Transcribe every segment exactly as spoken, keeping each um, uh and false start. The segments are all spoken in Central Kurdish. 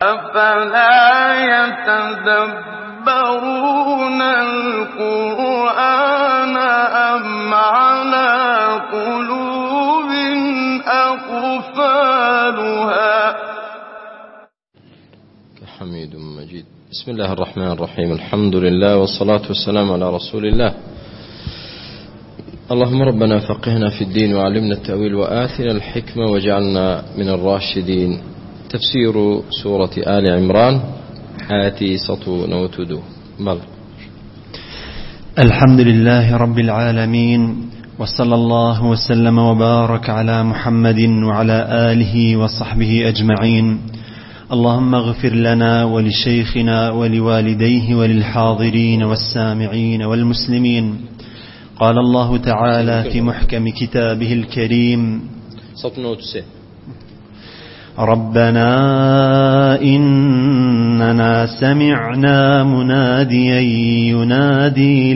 أفلا يتدبرون القرآن أم على قلوب أقفالها حميد مجيد. بسم الله الرحمن الرحيم. الحمد لله والصلاة والسلام على رسول الله. اللهم ربنا فقهنا في الدين وعلمنا التأويل وآتنا الحكمة وجعلنا من الراشدين. تفسير سورة آل عمران حياتي سطو نوتدو بل. الحمد لله رب العالمين، وصلى الله وسلم وبارك على محمد وعلى آله وصحبه أجمعين. اللهم اغفر لنا ولشيخنا ولوالديه وللحاضرين والسامعين والمسلمين. قال الله تعالى في محكم كتابه الكريم: ربنا إننا سمعنا مناديا ينادي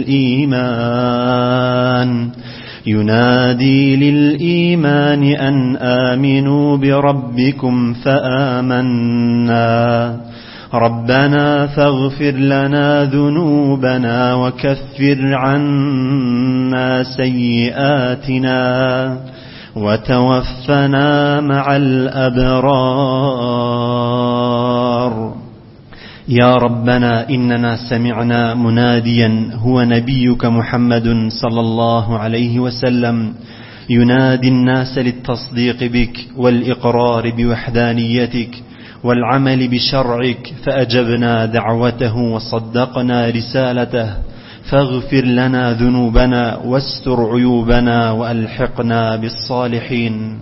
للإيمان ينادي للإيمان أن آمنوا بربكم فآمنا ربنا فاغفر لنا ذنوبنا وكفر عنا سيئاتنا وتوفنا مع الأبرار. يا ربنا إننا سمعنا مناديا هو نبيك محمد صلى الله عليه وسلم ينادي الناس للتصديق بك والإقرار بوحدانيتك والعمل بشرعك، فأجبنا دعوته وصدقنا رسالته، فاغفر لنا ذنوبنا واستر عيوبنا وألحقنا بالصالحين.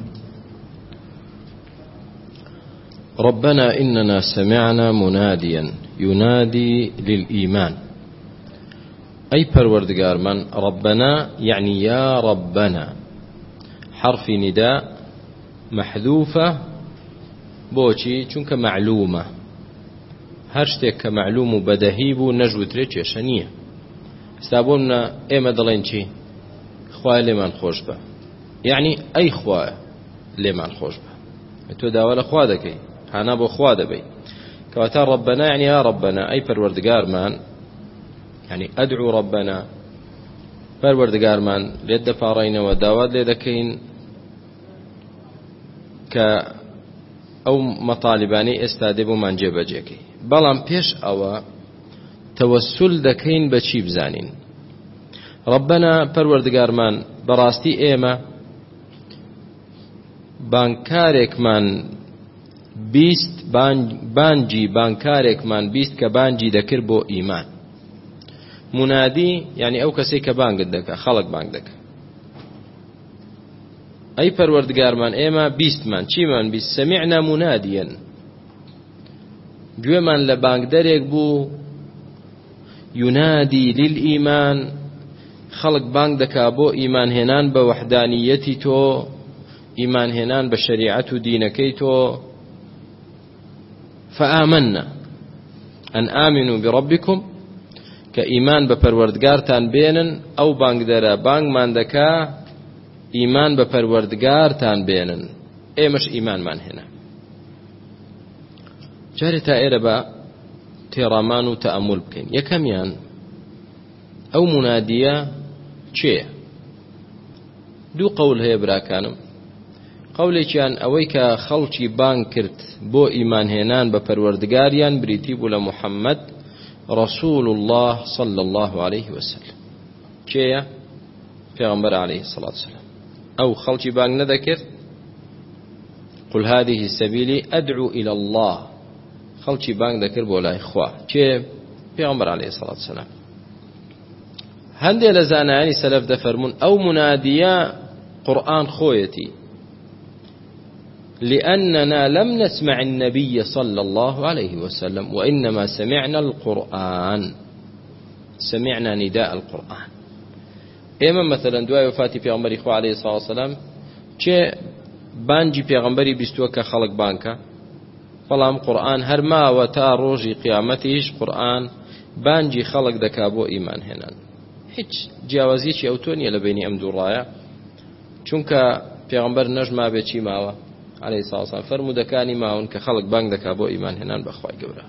ربنا إننا سمعنا مناديا ينادي للإيمان، أي پروردگار من. ربنا يعني يا ربنا، حرف نداء محذوفة بوشي چونك معلومة، هرشتك كمعلوم بدهيب نجوت ريچ شنية استابونا ايما دلين چي خواه لمن خوش با، يعني اي خواه لمن خوش با، تو داولا خواه دكي حانا بو خواه دبي كواتا. ربنا يعني يا ربنا، اي پروردگار من، يعني ادعو ربنا پروردگار من ليد فارين وداوات ليدكين ك او مطالباني استادبو من جيبجيكي. بلان پیش او توسل دكين بچی بزانين. ربنا پروردگار من براستي ايما بانكارك من بيست بانجي بانكارك من بيست كبانجي دكر بو ايمان. منادي يعني او كسي كبانگ دك خلق بانگ دك. اي پروردگار من ايما بيست من چي من بيست سمعنا مناديا جو من لبانگ دريك بو ينادي للإيمان، خلق بانگ دكا بو إيمان هنان بوحدانيتي تو، إيمان هنان بشريعة دينكي تو. فآمنا أن آمنوا بربكم كإيمان بپروردگارتان بينن، أو بانگ درا بانگ من دكا إيمان بپروردگارتان بينن، اي مش إيمان من هنا. جاري تائر با تيرامان و تأمل بكين. يكميان او منادية چه دو قول هي براكانم. قولي كان اويك خلچي بان كرت بو إيمان هنان بپروردگاريان بريتيبو لمحمد رسول الله صلى الله عليه وسلم. چه پیغمبر عليه الصلاة والسلام. او خلچي بان نذكر قل هذه سبيلي أدعو إلى الله، خلچي بانگ دكر بولا إخوة چه پیغمبر عليه الصلاة والسلام. هندي لزانا يعني سلف دفرمون أو منادية قرآن خويتي، لأننا لم نسمع النبي صلى الله عليه وسلم وإنما سمعنا القرآن، سمعنا نداء القرآن. إما مثلا دعاء وفاتي پیغمبر إخوة عليه الصلاة والسلام چه بانجي پیغمبری بستوه که خلق بانکه، فلام قرآن هر ما و تا روجی قیامتیش قرآن بانجی خلق دکابو ایمان هنن. هیچ جیاوازیچی او تونیه لبینی ام دوو ڕایە، چونکە پێغەمبەر نەژما بێ چی ماوە عليه الصلاة والسلام فرمودەکانی ماون کە خەڵک بانگ دەکا بۆ ئیمان هێنان بەخوای گەورە.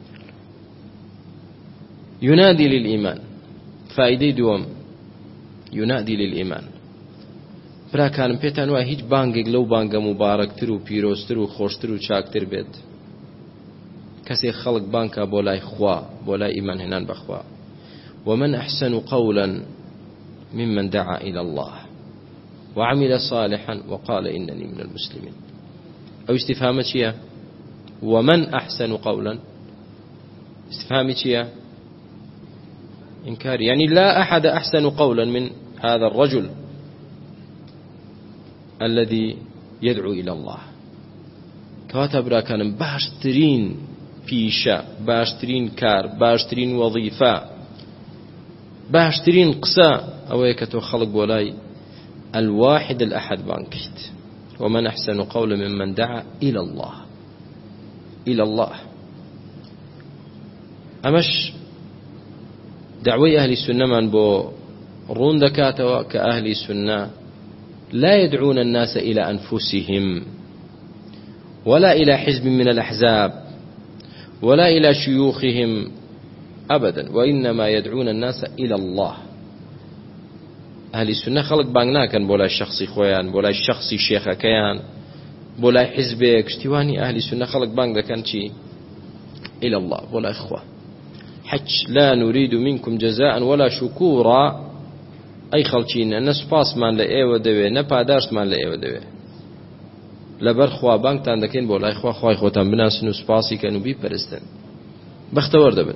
ينادي للإيمان فائدەی دووەم ينادي للإيمان. براکانم پێتان وایە هیچ بانگێک لەو بانگە مبارەکتر و پیرۆزتر و خۆشتر و چاکتر بێت کەسێک خەڵک بانکە بۆ لای خوا بۆ لای ئیمان هێنان بەخوا. ومن أحسن قولا ممن دعا إلى الله وعمل صالحا وقال إنني من المسلمين. أو استفهام چییە؟ ومن أحسن قولا استفهام چییە؟ إنكار، يعني لا أحد أحسن قولا من هذا الرجل الذي يدعو إلى الله. كواتا براكانم باشترين بيشا باشترين كار باشترين وظيفة باشترين قسا أو يكتو خلق بولاي الواحد الأحد بانكيت. ومن أحسن قولا ممن دعا إلى الله إلى الله. أمش دعوي أهل السنة من بو رون دكاتوا كأهل السنة لا يدعون الناس إلى أنفسهم ولا إلى حزب من الأحزاب ولا إلى شيوخهم أبدا، وإنما يدعون الناس إلى الله. أهل السنة خلق بانغنا كان بولا الشخصي خويان بولا الشخصي شيخ كيان بولا حزبك اشتواني. أهل السنة خلق بانغ كان شي إلى الله بولا إخوة حج لا نريد منكم جزاء ولا شكورا. أي خلچين أن سپاس مان لأيوة دوي نپاداش مان لأيوة دوي لبر خوا بانك تان دكين بولا إخوة خواي خوتان بناسن و سپاسي كانوا بي پرستن بختور دبن.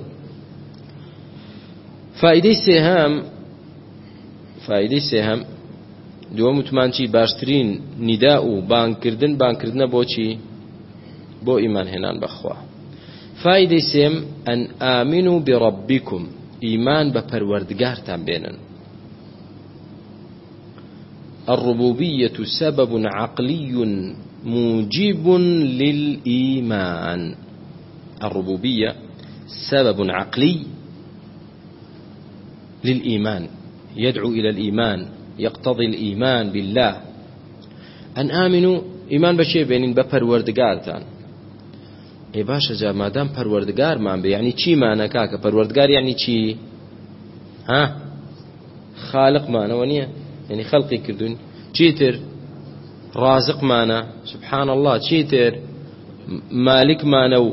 فائدة سيهام فائدة سيهام دو متمانچی باشترين نداء بانك كردن بانك كردن بو چي بو إيمان هنان بخوا. فائدة سيم أن آمنوا بربكم إيمان بپروردگار تان بينن. الربوبية سبب عقلي موجب للإيمان. الربوبية سبب عقلي للإيمان يدعو إلى الإيمان يقتضي الإيمان بالله. أن آمنوا إيمان بشي بينين بپروردگارتان. اي باشا جا مادام پروردگار مان بي يعني چی معنى كاكا پروردگار يعني چی؟ ها خالق معنى ونيا يعني خلقي كردون. چيتر رازق معنى سبحان الله. چيتر مالك معنى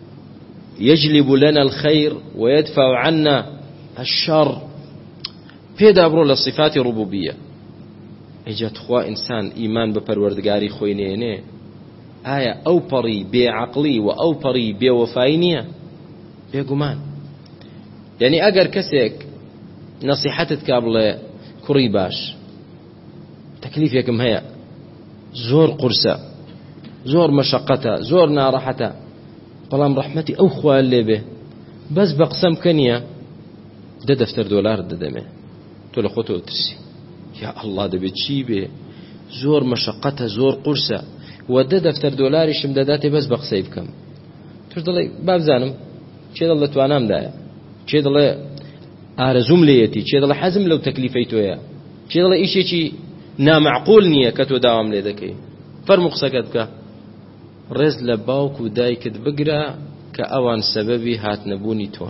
يجلب لنا الخير ويدفع عنا الشر. بيدا برو لصفات ربوبية. اجت خوا انسان ايمان بپروردگاری خوي نينه آیا او پری بی عقلی و او پری بی وفایی نیه بی گمان. یعنی اگر کسیک نصیحتت کابل کری باش تکلیف یکم هیا زور قرصه زور مشقته زور ناراحته بلام رحمتي او خواه اللي به بس بقسم کنیه ده دفتر دولار ده دمه تو لخوتو ترسي يا الله ده بچی به زور مشقته زور قرصه وده دفتر دۆلاریشم دەداتێ بەس بە قسەی بکەم. توش دەڵێ بابزانم چێ دەڵێ توانامدایە چێ دەڵێ ئارەزوم لێیەتی چێ دەڵێ حەزم لەو تەکلیفەی تۆیە چێ دەڵێ ئیشێکی نامەعقول نییە کە تۆ داوام لێ دەکەی. فەرموو قسەکەت بکە ڕێز لە باوک و دایکت بگرە کە ئەوان سەبەبی هاتنەبوونی تۆن.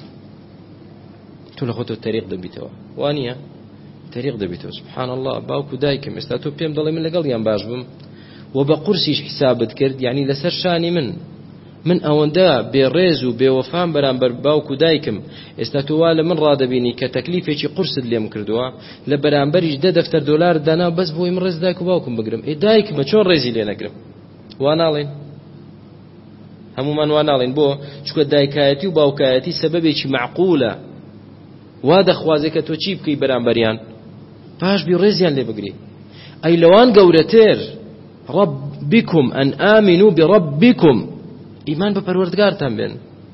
تۆ لە خۆتۆ تەریق دەبیتەوە وانییە تەریق دەبیتەوە. سبحان الله باوک و دایکم ئێستا تۆ پێم دەڵێ من لەگەڵیان باش بم وبقرسيش حسابت كرد يعني لسر شاني من من أوندا بريز وبوفام برامبر باوكو دايكم استاتوال من رادبيني كتكليف يشي قرصد ليم كردوا لبرامبريش دا دفتر دولار دانا بس بوي من ريز دايكو باوكم بقرم اي دايك ما شون ريزي لينا قرم وانالين همو من وانالين بو شكو دايكايتي وباوكايتي سبب يشي معقولة وادا خوازيك تو چي بكي برامبريان باش بي ريزيان لي بقري اي لوان قورتير ربكم أن آمنوا بربكم إيمان بپروردگار تنبين.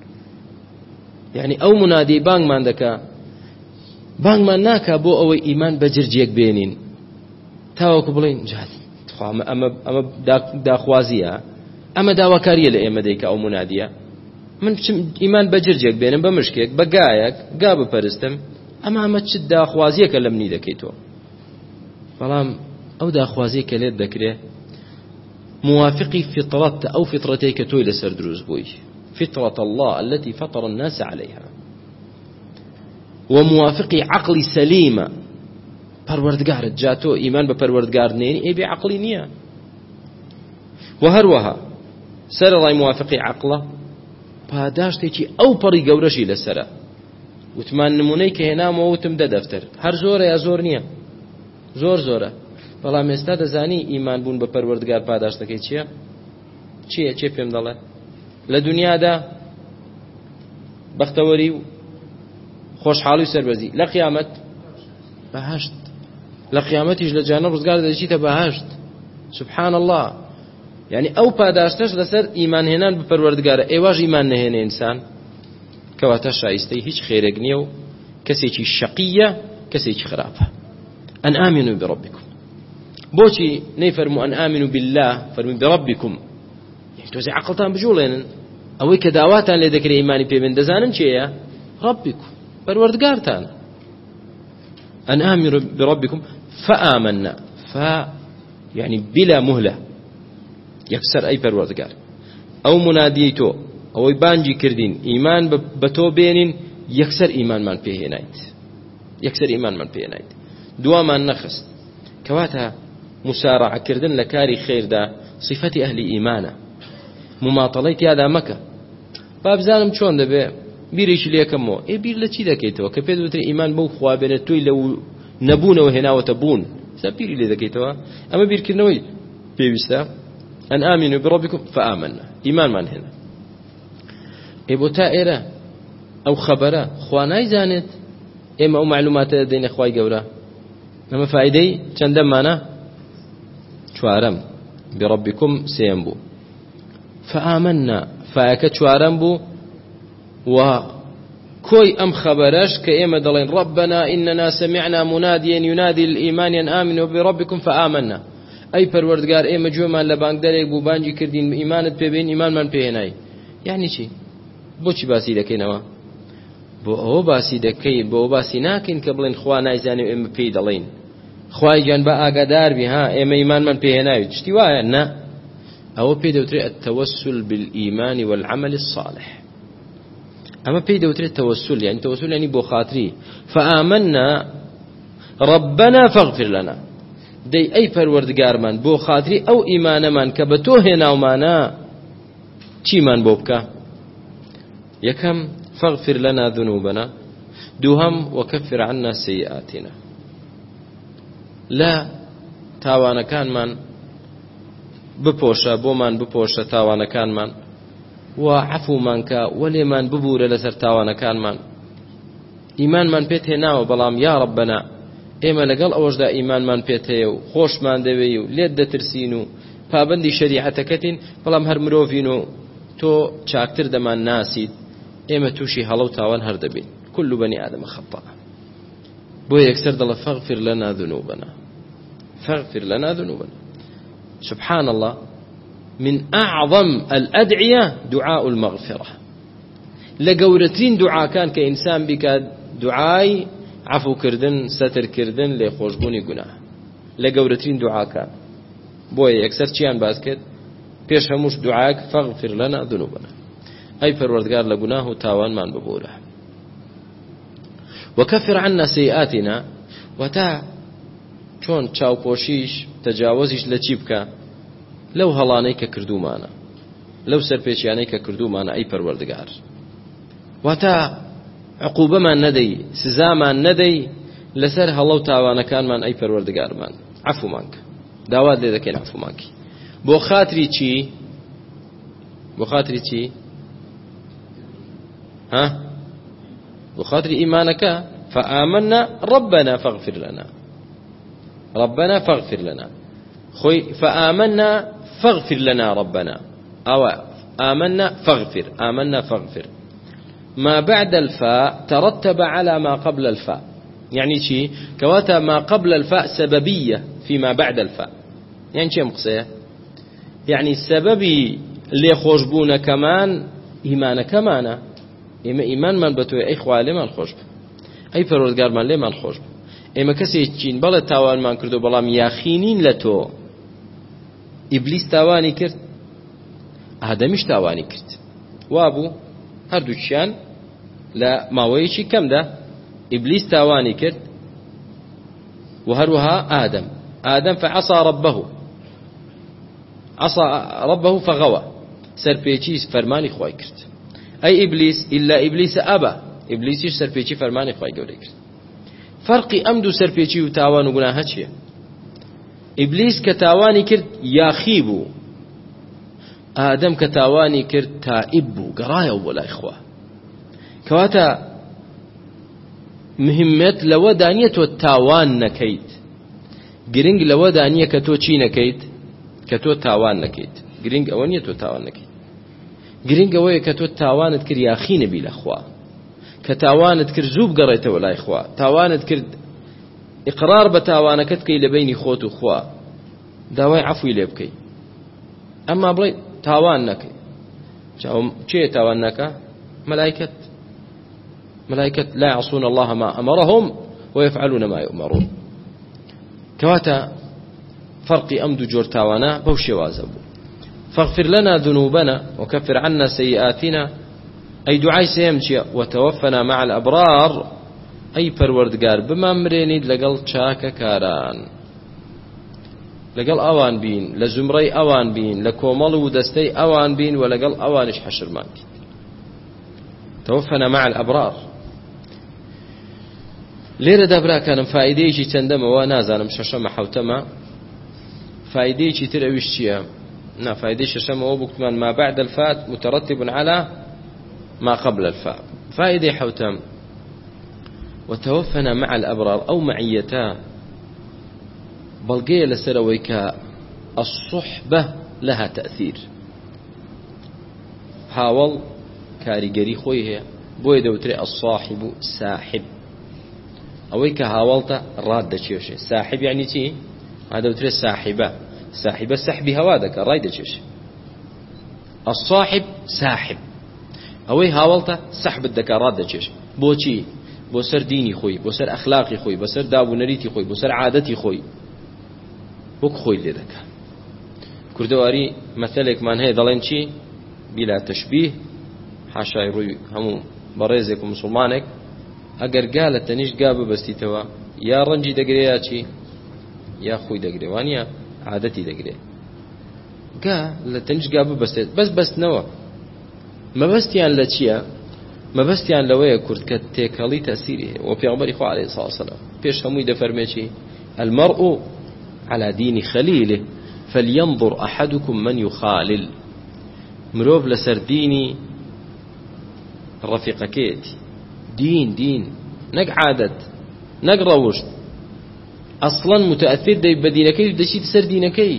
يعني أو منادي بانگ من دكا بانگ من ناكا بو أو إيمان بجرجيك بينين تاوكو بلين جهد أما, أما, أما دا, دا خوازية أما دا وكارية لأيما ديكا أو منادية من إيمان بجرجيك بينين بمشكيك بقايك قاب پرستم أما أما تشد دا خوازية كلمني دكيتو فلام أو دا خوازية كليت دكري موافقي فطرة أو فطرتيك توي لسر دروز بوي فطرة الله التي فطر الناس عليها وموافقي عقل سليمة پروردگار جاتو إيمان بپروردگار نيني أي بعقلي نيا وهروها سر الله موافقي عقله پاداشتێکی ئەو پەڕی گەورەشی لەسرە وتمان نمونەی کە هێنامەوە وتم دە دەفتەر هەر زۆرە یا زۆر نییە زۆر زۆرە بەڵام ئێستا دەزانی ئیمان بوون بە پەروەردگار پاداشتەکەی چییە چییە چێ پێم دەڵێ لە دنیادا بەختەوەری و خۆشحاڵی و سەربەرزی لە قیامەت بەهەشت لە قیامەتیش لە جانە ڕزگار دەچیتە بەهەشت سبحان الله يعني أو پاداشتش لسر إيمان هنان بپروردگار إيواج إيمان نهين إنسان كواتا شايستي هيج خيرك نيو كسيكي شقية كسيكي خرافة أن آمنوا بربكم بوشي نيفرموا أن آمنوا بالله فرموا بربكم يعني توزي عقلتان بجولين أو كداواتان لذكر إيماني بيبن دزانن شيئا ربكم پروردگارتان أن آمنوا بربكم فآمنا ف يعني بلا مهلة يكسر أي پروردگار أو مناديتو أو بانجي كردين إيمان بتو بينين يكسر إيمان من فيه نايت يكسر إيمان من فيه نايت دواما نخست كواتها مسارعة كردن لكاري خير دا صفة أهل إيمانه مماطليتي هذا مكة باب زانم چون دبي بيريش ليكمو اي بير لچي دكيتو كبيدو تري إيمان بو خوابنه توي لو نبون وهنا وتبون سبيري لي دكيتو أما بير كرنوي بيوستا أن آمنوا بربكم فآمنا إيمان من هنا إبو تائرة أو خبرة خواناي زانت إما أو معلومات دين أخواي قورا أما فائدي چندم مانا چوارم بربكم سينبو فآمنا فاك چوارم بو وكوي أم خبرش كإما دلين ربنا إننا سمعنا مناديا ينادي الإيمان أن آمنوا بربكم فآمنا أي پروردگار ئێمە گوێمان لە بانگدارێک بوو بانگی کردین ئیمانت پێبین ئیمانمان پێهێنای یعنی چی بۆچی باسی دەکەینەوە بۆ ئەوە باسی دەکەین بۆ ئەوە باسی ناکەین کە بڵێن خوا نایزانێ ئێمە پێی دەڵێن خوای گیان بە ئاگادار بی ها ئێمە ئیمانمان پێهێناوی شتی وایە نە ئەوە پێی دەوترێت التوسل بالإيمان والعمل الصالح ئەمە پێی دەوترێت تەوەسل یعنی تەوەسل یعنی بۆ خاتری فآمنا ربنا فاغفر لنا دەی ئەی پەروەردگارمان بۆ خاتری ئەو ئیمانەمان کە بە تۆ هێناومانە چیمان بۆ بکە یەکەم فاغفر لنا ذنوبنا دووهەم وكفر عنا سيئاتنا لا تاوانەکانمان بپۆشە بۆمان بپۆشە تاوانەکانمان و عەفومان کە وەلێمان ببوورە لەسەر تاوانەکانمان ئیمانمان پێت هێناوە بەڵام یا رەبەنا ئێمە لەگەڵ ئەوەشدا ئیمانمان پێت هەیە و خۆشمان دەوێ و لێت دەترسین و پابەندی شەریعەتەکەتین بەڵام هەر مرۆڤین و تۆ چاکتر دەمان ناسیت ئێمە تووشی هەڵە و تاوان هەر دەبین كل بني آدم خطأ بۆ یەکسەر دەڵێ فاغفر لنا ذنوبنا فاغفر لنا ذنوبنا سبحان الله من أعظم الأدعية دعاء المغفرة لقورتين دعاء كان كإنسان بك دعاي عفو كردن ستر كردن لخوشبوني گناه لقورتين دعاء كان بوي اكثر چيان باز كد پیش هموش دعاك فاغفر لنا ذنوبنا اي پروردگار لگناه تاوان من ببوره وكفر عنا سيئاتنا وتا چون چاوپۆشیش تجاوزیش لە چی بکە لەو هەڵانەی کە کردومانە لەو سەرپێچیانەی کە کردومانە ئەی پەروەردگار واتە عقوبەمان نەدەی سزامان نەدەی لەسەر هەڵە و تاوانەکانمان ئەی پەروەردگارمان عەفومان کە داوات لێ دەکەین عەفومان کە بۆ خاتری چی بۆ خاتری چی ها بۆ خاتری ئیمانەکە فآمنا ربنا فاغفر لنا ربنا فاغفر لنا خوي فآمنا فاغفر لنا ربنا أو آمنا فاغفر آمنا فاغفر ما بعد الفاء ترتب على ما قبل الفاء يعني شيء كواتا ما قبل الفاء سببية فيما بعد الفاء يعني شيء مقصية يعني السببي اللي خوشبون كمان إيمان كمان إما إيمان من بتوي أي خوالي من خوشب أي فرودگار من لي من خوشب ئێمە کەسێکین بەڵێ تاوانمان کردو بەڵام یاخینین لە تۆ ئیبلیس تاوانی کرد، ئادەمیش تاوانی کرد، وابوو هەردووچیان لە ماوەیەکی کەمدا ئیبلیس تاوانی کرد و هەروەها ئادەم ئادەم فعصى ربه عصى ربه فغوى سەرپێچی فەرمانی خوای کرد. ئەی ئیبلیس ئیلا ئیبلیس ئەبا، ئیبلیسیش سەرپێچی فەرمانی خوای گەورەی کرد. فەرقی ئەم دوو سەرپێچی و تاوان و گوناهە چییە؟ ئیبلیس کە تاوانی کرد یاخی بوو، ئادەم کە تاوانی کرد تائب بوو، گەڕایەوە بۆ لای خوا. کەواتە مهمەت لەوە دانیە تۆ تاوان نەکەیت، گرنگ لەوە دانیە کە تۆ چی نەکەیت، کە تۆ تاوان نەکەیت. گرنگ ئەوە نییە تۆ تاوان نەکەیت، گرنگ ئەوەیە کە تۆ تاوانت کرد یاخی نەبی لە خوا، کە تاوانت کرد زوو بگەڕێتەوە لای خوا، تاوانت کرد ئیقرار بە تاوانەکەت بکەی لە بینی خۆت و خوا، داوای عەفوی لێ بکەی. ئەمما بڵێ تاوان نەکەی، چێ تاوان نەکە؟ مەلایکەت مەلایکەت لا يعصون الله ما أمرهم ويفعلون ما يؤمرون. كواتا فرقي أمد جور تاوانا بوشي وازبو. فاغفر لنا ذنوبنا وكفر عنا سيئاتنا، أي دعاء سيمشي وتوفنا مع الأبرار، أي پروردگار بما مرينيد لقل شاك كاران، لقل أوان بين لزمري أوان بين لكومل ودستي أوان بين ولقل أوانش حشر مانك. توفنا مع الأبرار. لێرە دابرا کانم فائدەیەکی چەندەمەوە نازانم شەشەمە حەوتەمە، فائدەیەکی تر ئەویش چییە؟ نا فائدەی شەشەمەوە بووکتمان ما بعد الفات مترتب على ما قبل الفاء. فائدەی حەوتەم وتوفنا مع الأبرار ئەو مەعیەتە بەڵگەیە لەسەرەوەی کە الصحبة لها تأثير. هاوڵ کاریگەری خۆی هەیە، بۆیە دەوترێ الصاحب ساحب، ئەوەی کە هاوڵتە ڕاد دەچێشێ. ساحب یعنی چی؟ ئادەوترێ ساحبە، ساحبە سەحبی هەوا دەکە، ڕای دەچێشێ. الصاحب ساحب، ئەوەی هاوڵتە سەحبت دەکە، ڕاد دەچێشێ. بۆچی؟ بۆ سەر دینی خۆی، بۆ سەر ئەخلاقی خۆی، بۆ سەر دابوونەریتی خۆی، بۆ سەر عادەتی خۆی، وەک خۆی لێ دەکە. کوردەواری مەثەلێکمان هەیە دەڵێن چی؟ بلا تشبیه، حاشای ڕووی هەموو بەڕێزێک و مسلمانێک ئەگەر گا لە تەنیشت گا ببەستیتەوە یا ڕەنجی دەگرێ یا چی؟ یا خۆی دەگرێ، وانە عادەتی دەگرێ. گا لە تەنیشت گا ببەستێت، بەس بەستنەوە مەبەستیان لە چییە؟ مەبەستیان لەوەیە کورد کە تێکەڵی تەسیری هەیە. و پێغەمبەری خوا عەلەیهی سەڵاتو وەسەلام پێش هەمووی دەفەرمێ چی؟ المرء على دين خليله فلينظر أحدكم من يخالل. مرۆڤ لەسەر دینی ڕەفیقەکەیەتی. دین دین نەک عادەت نەک ڕەوشت، ئەسڵەن متەئەثیر دەی بە دینەکەی دەچیت سەر دینەکەی.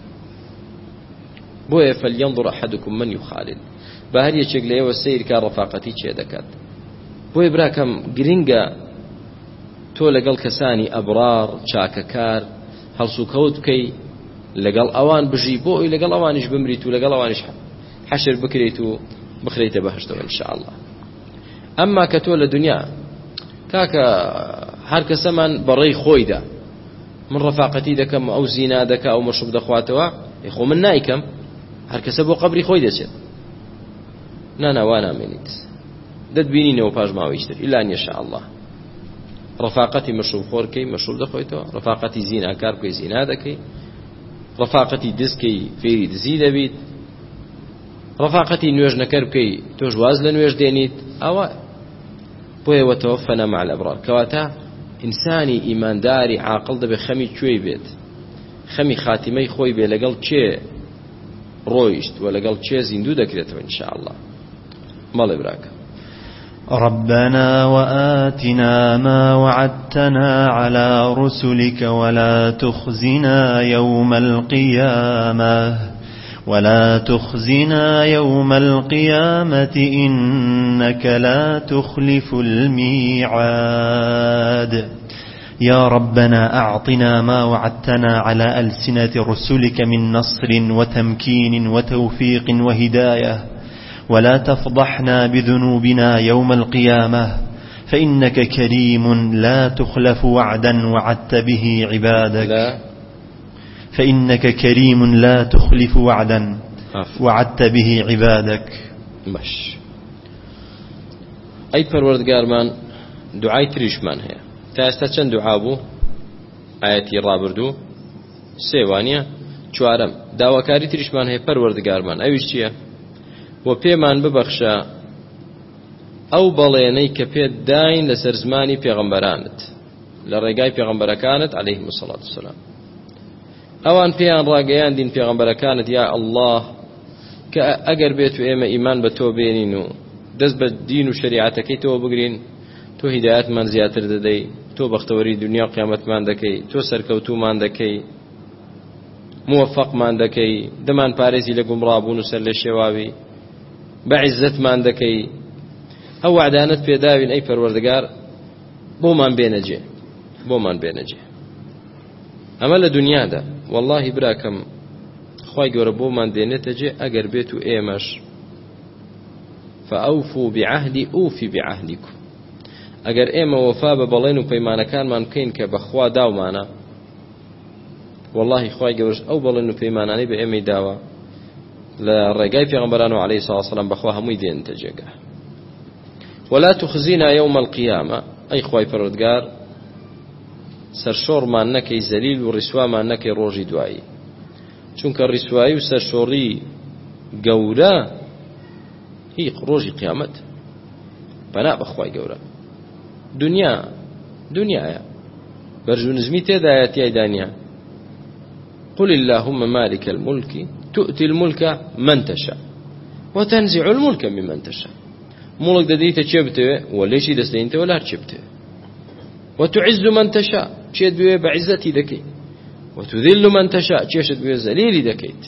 بۆیە فەلينظر أحدكم من يخالل. بە هەر یەکێک لەیەوە سەیر کا ڕەفاقەتی چێ دەکات. بۆیە براکەم گرنگە تۆ لەگەڵ کەسانی ئەبرار چاکەکار هەڵسوکەوت بکەی، لەگەڵ ئەوان بژی، بۆ ئەوی لەگەڵ ئەوانیش بمریت و لەگەڵ ئەوانیش حەشر بکرێت و بخرێتە بەهەشتەوە ئینشاءالله. ئەمما کە تۆ لە دنیا کاکە هەر کەسەمان بەڕێی خۆیدا من ڕەفاقەتی دەکەم، ئەو زینا دەکا، ئەو مەشروب دەخواتەوە، خۆ من نایکەم، هەر کەسە بۆ قەبری خۆی دەچێت. نانا وا نامێنیت، دەتبینینەوە پاش ماوەیشتر ئیلا ئینشاءالله. ڕەفاقەتی مەشروب خۆرکەی، مەشروب دەخۆیتەوە، ڕەفاقەتی زیناکار بکەی، زینا دەکەی، ڕەفاقەتی دزکەی، فێری دزی دەبیت، ڕەفاقەتی نوێژنەکەر بکەی، تۆش واز لە نوێژ دێنیت. ئەوە بۆیە وتەوەفەنا مع الأبرار. کەواتە ئینسانی ئیمانداری عاقڵ دەبێت خەمی کوێی بێت، خەمی خاتیمەی خۆی بێ، لەگەڵ چێ ڕۆیشت و لەگەڵ چێ زیندوو دەکرێتەوە ئینشاءالله. مەڵێ براکە. ربنا وآتنا ما وعدتنا على رسلك ولا تخزنا يوم القيامة ولا تخزنا يوم القيامة إنك لا تخلف الميعاد. يا ربنا أعطنا ما وعدتنا على ألسنة رسلك من نصر وتمكين وتوفيق وهداية، ولا تفضحنا بذنوبنا يوم القيامة، فإنك كريم لا تخلف وعدا وعدت به عبادك. لا فإنك كريم لا تخلف وعدا وعدت به عبادك. باش أي پروردگارمان دعای تریشمان هەیە. تا ئێستا چەند دوعا بوو؟ ئاەتی ڕابردوو سێوانیە. چوارەم داواکاری تریشمان هەیە پەروەردگارمان ئەویش چییە؟ و پێمان ببەخشە ئەو بەڵێنەی کە پێت داین لەسەر زمانی پێغەمبەرانت لە ڕێگای پێغەمبەرەکانت عەلەیهیمو السەڵاتو وەسەلام. ئەوان پێیان ڕاگەیاندین پێغەمبەرەکانت یا ئەڵڵاه کە ئەگەر بێت و ئێمە ئیمان بە تۆ بێنین و دەست بە دین و شەریعەتەکەی تۆ بگرین، تۆ هیدایەتمان زیاتر دەدەی، تۆ بەختەوەری دنیا و قیامەتمان دەکەی، تۆ سەرکەوتومان دەکەی، موفقمان دەکەی، دەمان پارێزی لە گومڕابوون و سەر لە شێواوی، بە عیززەتمان دەکەی. ئەو وعدانت پێداوین ئەی پەروەردگار بۆمان بێنەجێ بۆمان بێنەجێ. ئەمە لە دنیادا وەڵڵاهی براکەم خوای گەورە بۆمان دێنێتە جێ ئەگەر بێت و ئێمەش فأوفوا بعهدي أوفي بعهدكم. ئەگەر ئێمە وەفا بە بەڵێن و پەیمانەکانمان بکەین کە بەخوا داومانە، وەڵڵاهی خوای گەورەش ئەو بەڵێن و پەیمانانەی بە ئێمەی داوە لە ڕێگای پێغەمبەران و عەلەیهی سەڵاتو وەسەلام بەخوا هەمووی دێنتە جێگا. ولا تخزينا يوم القيامة. أي خواي پروردگار سرشۆڕمان نەکەی، زەلیل و ڕیسوامان نەکەی ڕۆژی دوایی، چونکە ڕیسوایی و سەرشۆڕی گەورە هی ڕۆژی قیامەت. پەنا بەخوای گەورە دنیا دنیاە بەرژونزمی تێدایە تیایدانیا. قل اللهم مالك الملك تؤتي الملك من تشاء وتنزع الملك ممن تشاء. مڵک دەدەیتە چێ بتەوێ و لێشی دەستێنیتەوە لار چێ بتەوێ. وتعز من تشاء چێت بوێ بە عیزەتی دەکەیت. وتذل من تشاء چێشت بوێ زەلیلی دەکەیت.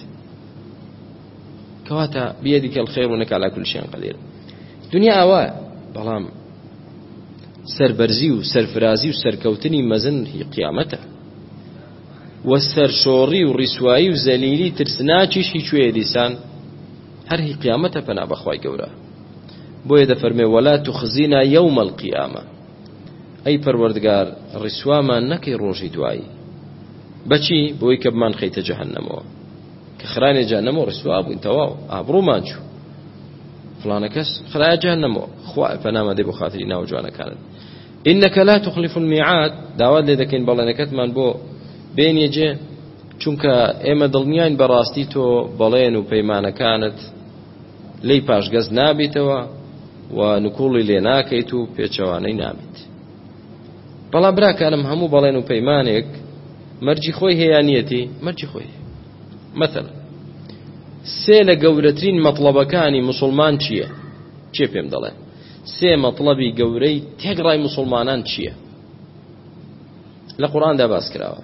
کەواتە بيدك الخير وإنك على كل شيء قدير. دنیا ئەوە، بەڵام سەربەرزی و سەرفرازی و سەرکەوتنی مەزن هی قیامەتە. و سەرشۆڕی و ڕیسوایی و زەلیلی ترسناکیش هیچ وێ دیسان هەر هی قیامەتە. پەنا بەخوای گەورە بۆیە دەفەرمێ ولا تخزینا یوم القیامە. ئەی پەروەردگار ڕیسوامان نەکەی ڕۆژی دوایی. بەچی؟ بۆی کە بمان خەیتە جەهەنەمەوە، کە خرانێ جەهەنەمەوە ڕیسوا بووین تەواو ئابڕوومان چوو، فڵانە کەس خرایە جەهەنەمەوە. خوای پەنامە دێ بۆ خاتری ناو جوانەکانت. إنك لا تخلف الميعاد. داوات لێ دەکەین بەڵێنەکەتمان بۆ بێنیە جێ، چونکە ئێمە دڵنیاین بەڕاستی تۆ بەڵێن و پەیمانەکانت لی پاشگەز نابیتەوە و نکوڵی لێ ناکەیت و پێچەوانەی نابیت. بەڵام براکانم هەموو بەڵێن و پەیمانێک مەرجی خۆی هەیە نیەتی مەرجی خۆی. مەثەڵەن سێ لە گەورەترین مەطلبەکانی موسڵمان چییە؟ چێ پێم دەڵێ؟ سێ مەطلبی گەورەی تێگڕای موسڵمانان چییە؟ لە قورئاندا باس کراوە.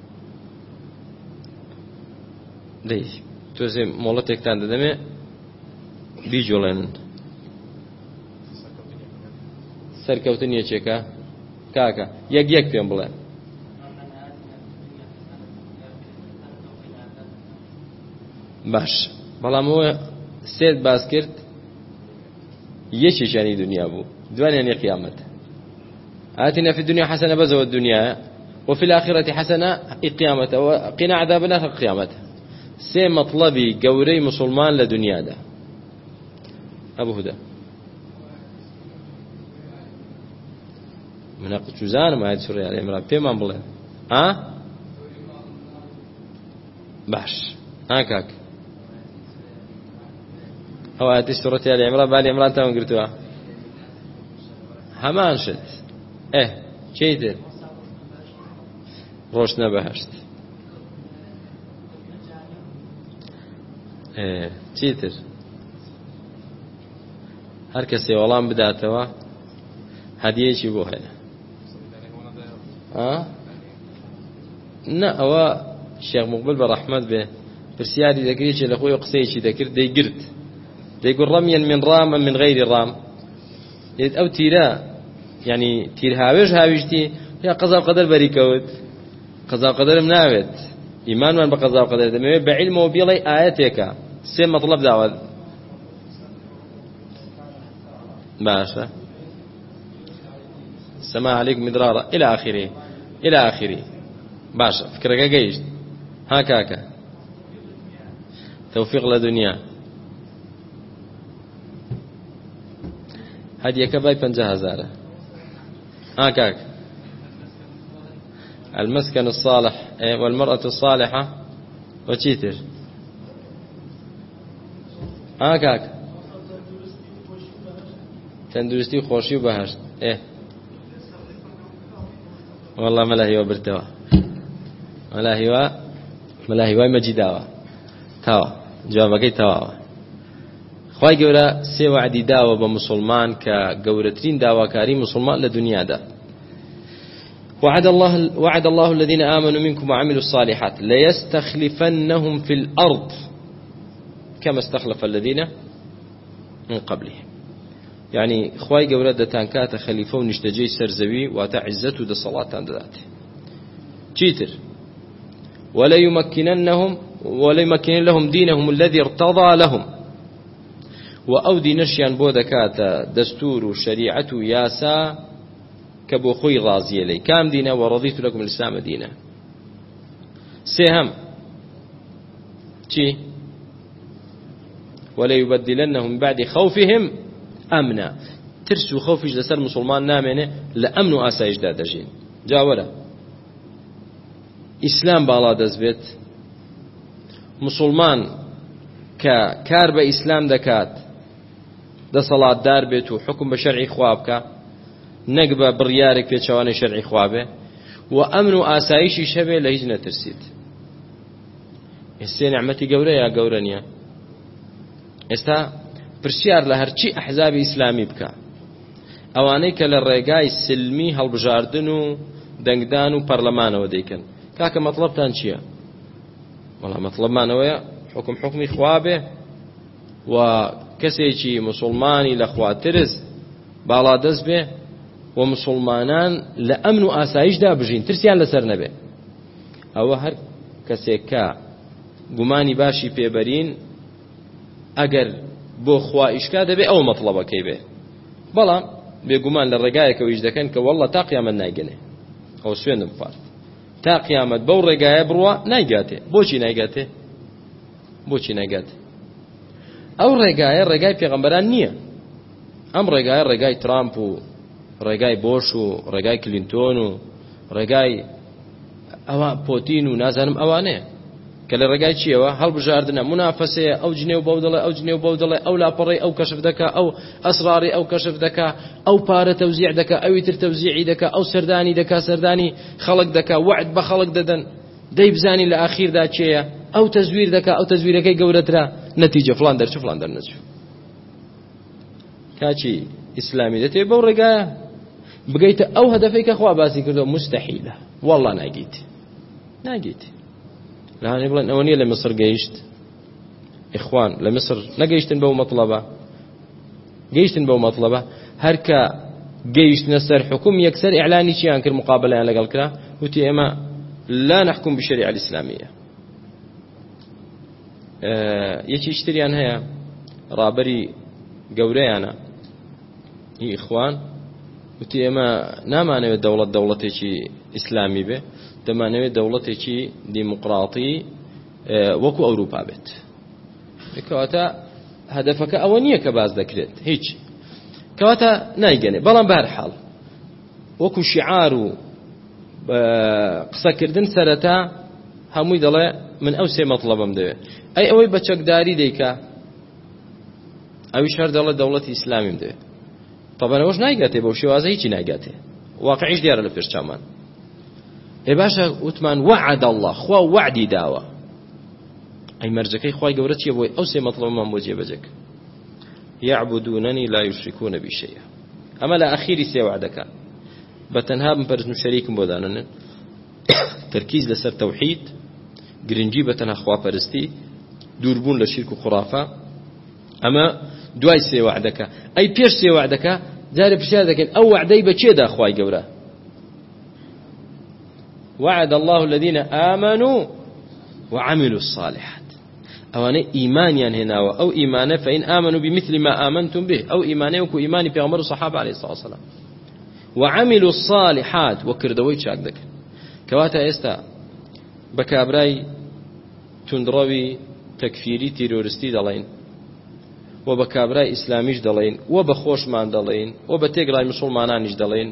دەی تۆزێ مۆڵەتێکتان دەدەمێ بیجۆڵێنن. سەرکەوتن یەکێکە کاکە یەک یەک پێم بڵێن. باش، بەڵام ئەوە سێت باس کرد، یەکێکیانی دنیا بوو، دوانیان یە قیامەت. آتنا في الدنيا حسنة بزوى الدنيا وفي الآخرة حسنة قيامة وقنا عذاب النار قيامة. سي مطلبي قوري مسلمان لدنيا ده. أبو هدى من أقل جزان ما هيد سوريا عليه مراب بيمان بلين ها باش ها كاك أو هاتي سورة علي عمران بالي عمران تاون قرتوها همان شد إيه چیتر ڕۆژ نەبەهەشت. إيه چیتر هەر کەسێ وەڵام بداتەوە هەدیەیەکی بۆ هەیە. نە ئەوە شێخ موقبل بە ڕەحمەت بێ پرسیاری دەکرێت لە خۆی قسەیەکی دەکرد دەیگرت دەیگوت ڕەميەن من ڕام من غەیری ڕام. دێت ئەو تیرە یعنی تیر هاوێژ هاویشتی یا قەزا و قەدەر بەریکەوت. قەزا و قەدەرم ناوێت، ئیمانمان بە قەزا و قەدەر دەمەوێت بە عیلمەوە بێڵێ ئاەتێکە سێ مەطلب داوە. باشە سەما عەلەیکم مدرارا إلى آخره إلى آخره. باشە فکرەکە گەیشت. ها كاكا توفيق لدنيا هدي كباي بنجاه هزارة ها كاك المسكن الصالح والمرأة الصالحة وشيتر ها كاك تندرستي وخوشي وبهشت ايه والله ملاهي وبرتوا ملاهي و ملاهي و مجداوا توا جوابك توا خوای گەورە سێ وعدی داوە بە مسلمان کە گەورەترین داواکاری مسلمان لە دنیادا وعد الله وعد الله الذين آمنوا منكم وعملوا الصالحات ليستخلفنهم في الأرض كما استخلف الذين من قبلهم يعني خوای گەورە دەتان کاتە خەلیفە و نیشتەجێی سەرزەوی واتە عیزەت و دەسەڵاتتان دەداتێ چیتر وليمكننهم وليمكن لهم دينهم الذي ارتضى لهم وأو دينشيان بو دكاتا دستور وشريعة ياسا كبو خوي راضي لي كام دينا ورضيت لكم الإسلام دينا سهم شي ولا يبدلنهم بعد خوفهم أمنا ترسو خوفش لسر مسلمان نامنه لأمن آسايش دادجين جاورا إسلام بالا دزبت مسلمان ككار بإسلام دكات ده صلاة دار بيت وحكم بشرعي خوابك نقبة بريارك في شواني شرعي خوابه وأمن آسايشي شبه لهجنة ترسيد السي نعمتي قورة يا قورانيا استا برسيار لهرچي أحزاب إسلامي بك أوانيك للرقاي سلمي هالبجاردن دنقدان وبرلمان وديكن كاك مطلب تانشيا والله مطلب ما نويا حكم حكمي خوابه وكسيشي مسلماني لخواترز بالا دز به ومسلمانان لأمن آسايش دا بجين ترسيان لسر نبه او هر كسيكا گماني باشي پيبرين اگر بو خوائشكا دبه او مطلبه كيبه بلا بيگومان للرقاية كويش دكن كوالله تا قيامت نايقنه او سوين بفارت تا قيامت بو رقاية بروا نايقاته بوشي نايقاته بوشي نايقاته او رقاية رقاية پیغمبران نية ام رقاية رقاية ترامب و رقاية بوش و رقاية كلينتون و رقاية او بوتين و نازانم اوانه كلا رقاية چيوا هل بجاردنا منافسة او جنيو بودله او جنيو بودله او لاپري او كشف دكا او اسراري او كشف دكا او بار توزيع دكا او يتر توزيعي دكا او سرداني دكا سرداني خلق دكا وعد بخلق ددن ديبزاني لاخير دا چيا او تزوير دكا او تزوير كي قولترا نتيجة فلان در شو فلان در نشو كاشي اسلامي دتي بو رقاية بقيت او هدفك اخوا باسي كردو مستحيلة والله ناقيت ناقيت لا نبغى أولية لمصر جيشت إخوان لمصر نجيشتن بو مطلبة جيشتن بو مطلبة هركا جيش نسر حكم يكسر إعلاني شيء عن المقابلة يعني لقال كلا وتي إما لا نحكم بالشريعة الإسلامية اه يشي يشتري عنها رابري جوري أنا هي إخوان وتي إما نامانة الدولة دولة شيء إسلامي به دەمانەوێت دەوڵەتێکی دیموقراطی وەکو ئەوروپا بێت کەواتە هەدەفەکە ئەوە نییە کە باز دەکرێت هیچ کەواتە نایگەنێ بەڵام بەهەرحاڵ وەکو شیعار و قسەکردن سەرەتا هەمووی دەڵێ من ئەو سێ مەطلبم دەوێت ئەی ئەوەی بە چەکداری دەیکا ئەویش هەر دەڵێ دەوڵەتی ئیسلامیم دەوێت طبعا ئەوەش نایگاتێ بەو شێوازە هیچی نایگاتێ واقعیش دیارە لە پێشچامان اي باشا وتمان وعد الله خوا وعدي داوا اي مرجكي خواي گورتي بو او سي مطلب من بوجي بجك يعبدونني لا يشركون بي شيئا اما لا اخيري سي وعدك بتنها من برز شريك بودانن تركيز لسر توحيد گرنجي بتنها خوا پرستي دوربون لشرك وخرافه اما دواي سي وعدك اي بيش سي وعدك جاري بشادك او وعدي بچه دا خواي گورا وعد الله الذين آمنوا وعملوا الصالحات أواني إيمانيا هنا أو إيمانا فإن آمنوا بمثل ما آمنتم به أو إيماني وكو إيماني في غمر الصحابة عليه الصلاة والسلام وعملوا الصالحات وكردوي شاك ذك كواتا استا بكابراي تندڕەوی تەکفیری تیرۆریستی دەڵێن و بە کابرای ئیسلامیش دەڵێن و بە خۆشمان دەڵێن و بە تێگڕای موسڵمانانیش دەڵێن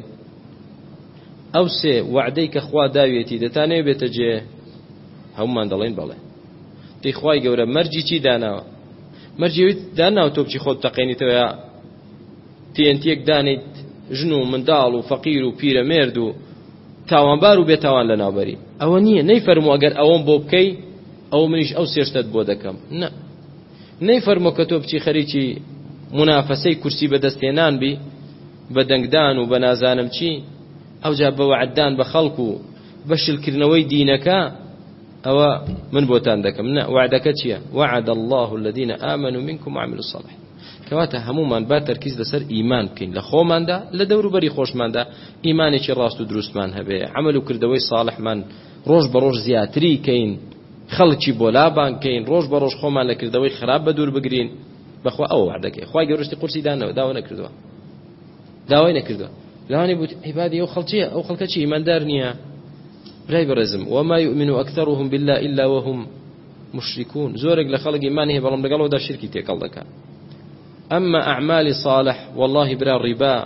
ئەو سێ وعدەی کە خوا داوێتی دەتانەوێ بێتە جێ هەمومان دەڵێن بەڵێ دەی خوای گەورە مەرجی چی داناوە مەرجەوێت داناوە تۆ بچی خۆت تەقێنیتەوە تێنتێک دانیت ژن و منداڵ و فەقیر و پیرەمێرد و تاوانبار و بێتاوان لە ناوبەری ئەوە نییە نەیفەرموو ئەگەر ئەوەم بۆ بکەی ئەو منیش ئەو سێشتت بۆ دەکەم نە نەیفەرموو کە تۆ بچی خەریکی منافەسەی کورسی بەدەستێنان بی بە دەنگدان و بە نازانم چی ئەوجا بە وعددان بە خەڵک و بە شلکردنەوەی دینەکە ئەوە من بۆتان دەکەم نە وعدەکە چییە وعد الله الذين آمنوا منكم وعملوا الصالحات کەواتە هەمومان با تەرکیز لەسەر ئیمان بکەین لە خۆماندا لە دەوروبەری خۆشماندا ئیمانێکی ڕاست و دروستمان هەبێ عمل و کردەوەی ساڵحمان ڕۆژ بە ڕۆژ زیاتری کەین خەڵکی بۆلابان کەین ڕۆژ بە ڕۆژ خۆمان لە کردەوەی خراپ بە دوور بگرین بەخوا ئەو وعدەکەی خوای گەورەشتی قورسی دانەوە داوا نەکردووە داوای نەکردووە لەوانەی بوت عیبادی ئەو خەڵکیە ئەو خەڵکە چی ئیماندار نییە برای بەڕێزم وما يؤمن أكثرهم بالله إلا وهم مشركون زۆرێک لە خەڵک ئیمان هەیە بەڵام لەگەڵەوەدا شرکی تێکەڵ دەکات ئەمما ئەعمالی صالح والله برا ڕیبا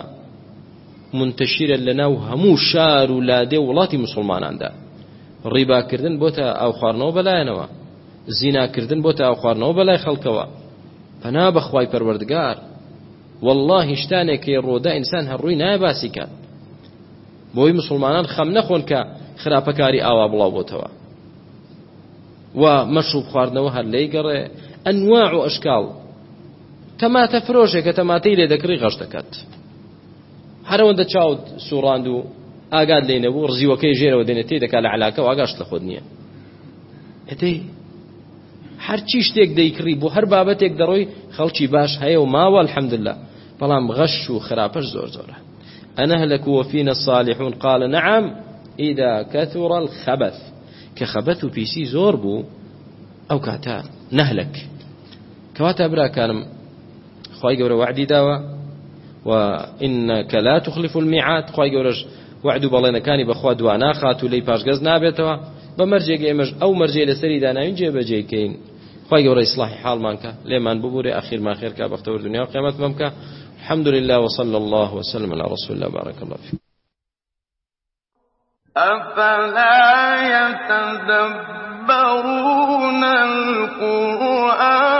منتشرە لەناو هەموو شار و لادێ وڵاتی مسلماناندا ڕیباکردن بۆتە ئاو خواردنەوە بەلایەنەوە زیناکردن بۆتە ئاو خواردنەوە بەلای خەڵکەوە پەنا بەخوای پەروەردگار والله شتانێکی ڕۆدا ئینسان هەڕووی نایە باسی کات بۆی مسلمانان خەم نەخۆن کە خراپەکاری ئاوا بڵاو بۆتەوە و مەشروب خواردنەوە هەر لێی گەڕێ ئەنواع و ئەشکاڵ تەماتە فرۆشێک کە تەماتەی لێ دەکڕی غەش دەکات هەرەوەندە چاوت سوڕاند و ئاگاد لێ نەبوو ڕزیوەکەی ژێرەوە دێنێت تێ دەکات لە عەلاکە و ئاگاشت لە خۆت نییە ئەتەی هەرچی شتێک دەیکڕی بۆ هەر بابەتێک دەڕۆی خەڵکی باش هەیە و ماوە الحەمدلله بەڵام غەش و خراپەش زۆر زۆرە أنهلك وفينا الصالحون قال نعم إذا كثر الخبث كخبث بيسي زور بو أو كاتا نهلك كواتا برا كانم خواهي قورا وعدي داوا وإنك لا تخلف الميعاد خواهي قورا وعدو بالينا كاني بخوا دوانا خاتو لي باش غز نابيتوا بمرجع قيمج أو مرجع لسري دانا ينجي بجي كين خواهي قورا إصلاحي حال مانكا ليمان ببوري أخير ما خير كا بختور دنيا وقيامت ممكا الحمد لله وصلى الله وسلم على رسول الله بارك الله فيك أفلا يتدبرون القرآن